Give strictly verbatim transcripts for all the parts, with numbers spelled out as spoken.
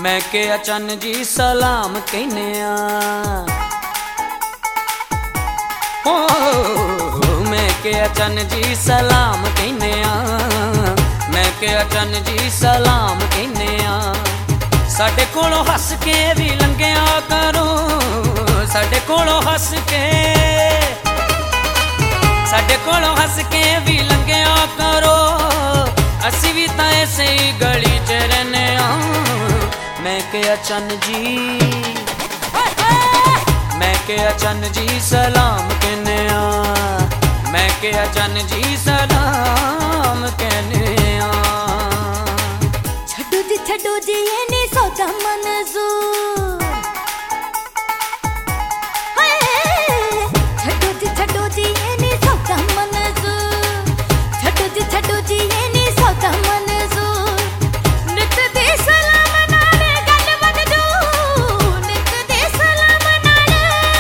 मैं के अचन जी सलाम कहने ओ मैं के अचन जी सलाम कहने मैं के अचन जी सलाम कहने साडे कोलों हस के भी लंघिया करो साडे कोलों हस के साडे कोलों हस के भी लंघिया करो असी भी तां ऐसे ही गली च रहने मैं के अचन जी मैं के अचन जी सलाम कहने मैं के अचन जी सलाम कहने छड्डो जी छड्डो जी ये नी सौदा मंजूर छड्डो जी छड्डो जी ये नी सौदा मंजूर छड्डो जी छड्डो जी ये नी सौदा मंजूर नित दे सलाम नाल गल बन जू नित दे सलाम नाल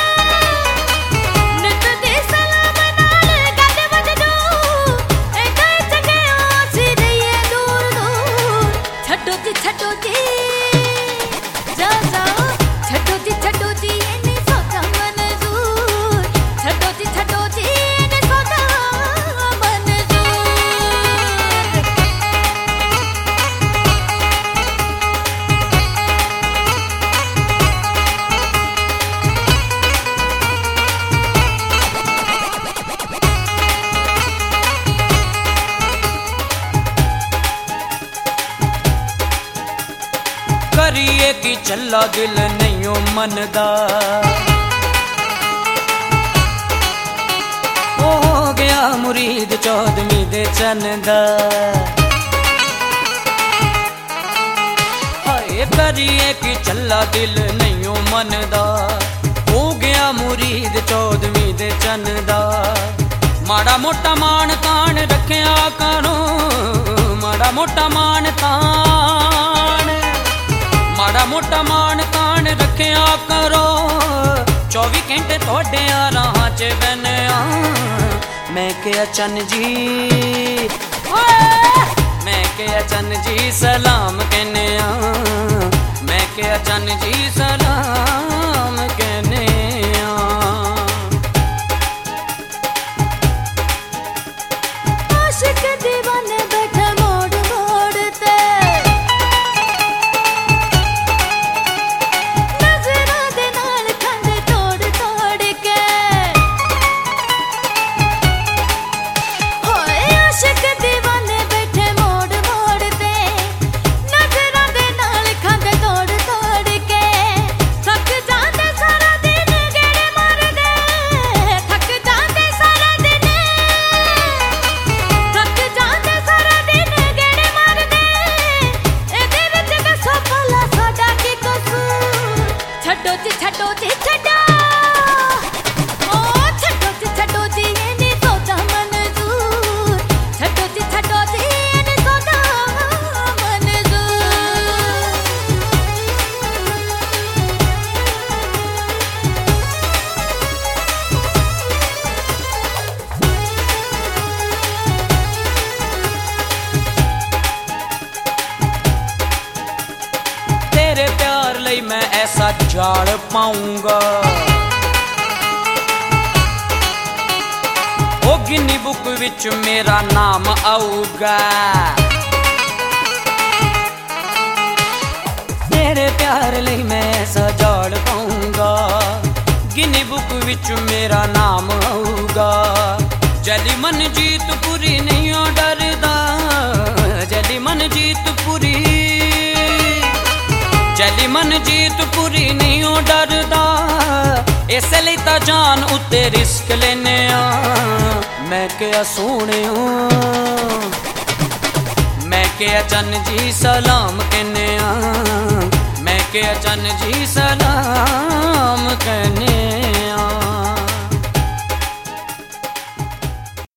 नित दे सलाम नाल गल बन जू एदा जगे आसी रहिए दूर दूर छड्डो जी छड्डो जी जा जाओ छड्डो जी छड्डो जी ये नी सौदा मंजूर छड्डो जी छड्डो जी ये नी सौदा मंजूर करिए कि चला दिल नहीं मनदा हो गया मुरीद चौदवी दे चंदा हाय करिए कि चला दिल नहीं मनदा हो गया मुरीद चौदवी दे चंदा माड़ा मोटा मान तान रखिया करो माड़ा मोटा मान तान माड़ा मोटा मान तान रखिया करो चौबी घंटे थोड़े राह च बने मैं के अचन जी मैं के अचन जी सलाम कहने मैं के अचन जी सलाम कहने आशिक दीवाने बैठे मोड़ मोड़ ते नजरां दे नाल खंड तोड़ तोड़ के होए आशिक दीवाने बैठे मोड़ मोड़ ते नजरां दे नाल खंड तोड़ तोड़ के थक जांदे सारा दिन गेड़े मारदे थक जांदे सारा दिन थक जांदे सारा दिन गेड़े मारदे एदे विच दसो भला साडा की कसूर छड्डो जी छड्डो जी छड्डो ओ छड्डो जी छड्डो जी ये नी सौदा मंजूर छड्डो जी छड्डो जी ये नी सौदा मंजूर तेरे प्यार लई मैं ऐसा जाड़ पाऊंगा ओ गिनी बुक विच मेरा नाम आऊगा तेरे प्यार लई मैं ऐसा जाड़ पाऊंगा गिनी बुक विच मेरा नाम आऊगा जली मन जीत पूरी नहीं हो डरदा जली मन जीत पूरी जली मन जीत पूरी नहीं हो डरदा इस लई तां जान उत्ते रिस्क लेने मैं क्या सोने मैं के अचन जी सलाम कहने मैं के अचन जी सलाम कहने